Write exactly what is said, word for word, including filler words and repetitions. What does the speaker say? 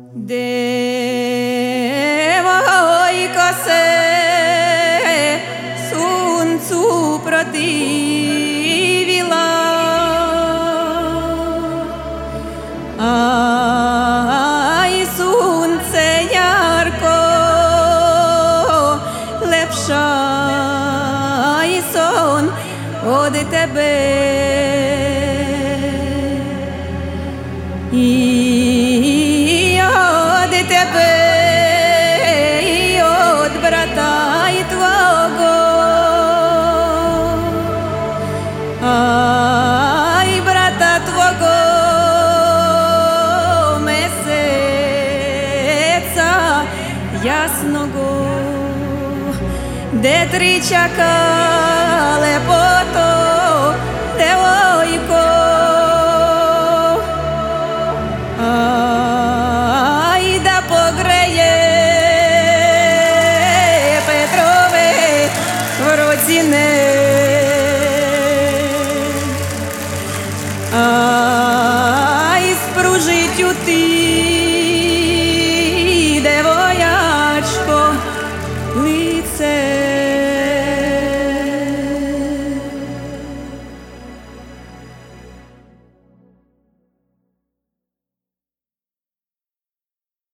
Девойко се сонцю противила, ай сонце ярко лепшай сон од тебе. І од тебе, і од брата й твого, ай брата твого месяця ясного, де три чакали пото, девойко. Ай да погреє Петрове вроціне, ай спружить у ти